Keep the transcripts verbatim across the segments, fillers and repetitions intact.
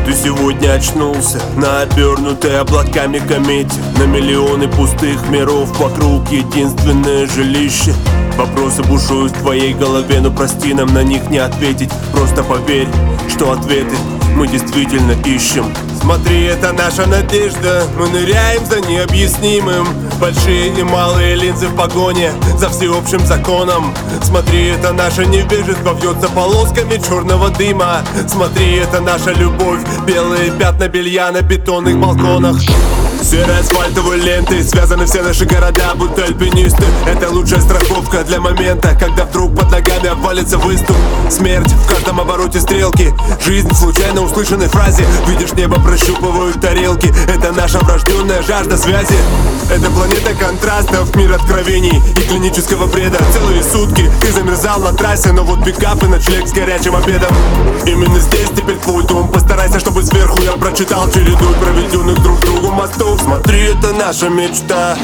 Ты сегодня очнулся на обернутой облаками комете, на миллионы пустых миров вокруг единственное жилище. Вопросы бушуют в твоей голове, но прости, нам на них не ответить. Просто поверь, что ответы мы действительно ищем. Смотри, это наша надежда, мы ныряем за необъяснимым. Большие и малые линзы в погоне за всеобщим законом. Смотри, это наше невежество вьется полосками черного дыма. Смотри, это наша любовь, белые пятна белья на бетонных балконах. Серой асфальтовой лентой связаны все наши города, будто альпинисты. Это лучшая страховка для момента, когда вдруг под ногами обвалится выступ. Смерть в каждом обороте стрелки, жизнь в случайно услышанной фразе. Видишь, небо прощупывают тарелки. Это наша врожденная жажда связи. Это планета контрастов, мир откровений и клинического бреда. Целые сутки ты замерзал на трассе, но вот пикап и ночлег с горячим обедом. Именно здесь теперь твой дом. Постарайся, чтобы сверху я прочитал череду проведенных друг другу мостов. Смотри, это наша мечта.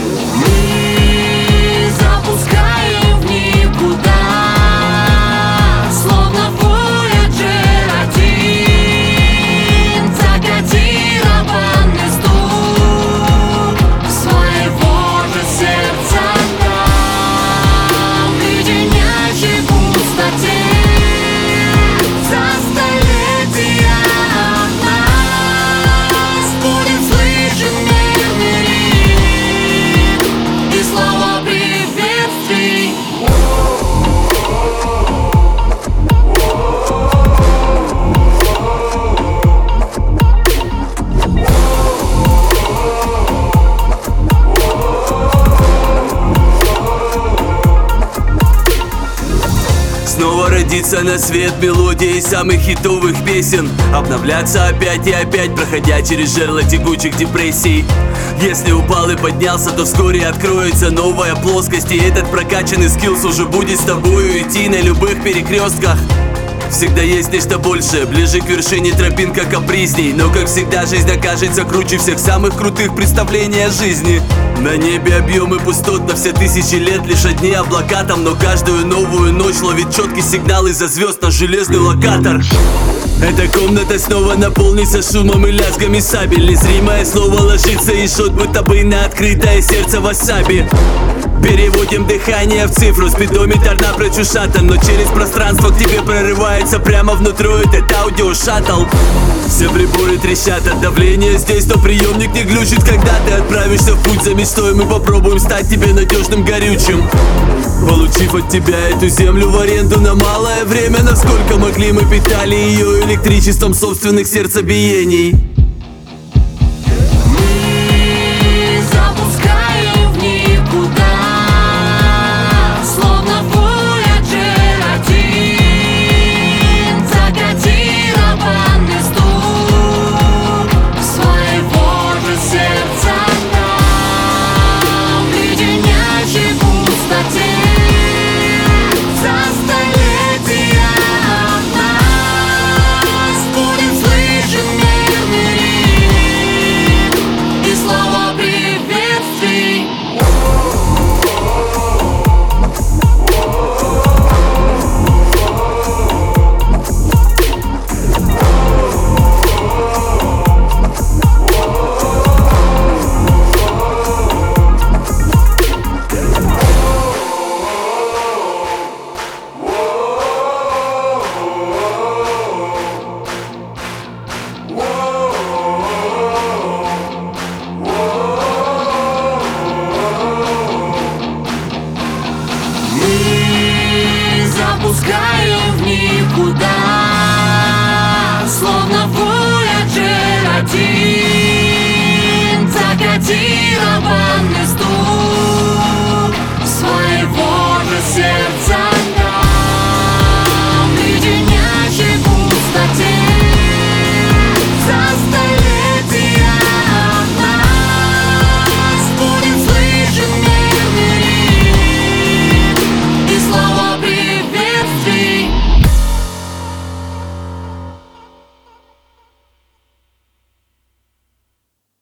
Мы запускаем в никуда, словно Voyager один, закодированный стук своего же сердца там, в леденящей пустоте, за столетия от нас будет слышен мир мирит и слова приветствий. Снова родиться на свет мелодии самых хитовых песен, обновляться опять и опять, проходя через жерло тягучих депрессий. Если упал и поднялся, то вскоре откроется новая плоскость, и этот прокачанный скиллс уже будет с тобою идти на любых перекрестках. Всегда есть нечто большее, ближе к вершине тропинка капризней. Но как всегда жизнь окажется круче всех самых крутых представлений о жизни. На небе объемы пустот на все тысячи лет, лишь одни облака там. Но каждую новую ночь ловит четкий сигнал из-за звезд на железный локатор. Эта комната снова наполнится шумом и лязгами сабель. Незримое слово ложится и шот, будто бы на открытое сердце васаби. Переводим дыхание в цифру, спидометр напрочь ушатан, но через пространство к тебе прорывается прямо внутрь этот аудиошаттл. Все приборы трещат от давления здесь, но приемник не глючит. Когда ты отправишься в путь за мечтой, мы попробуем стать тебе надежным горючим. Получив от тебя эту землю в аренду на малое время, насколько могли мы питали ее электричеством собственных сердцебиений.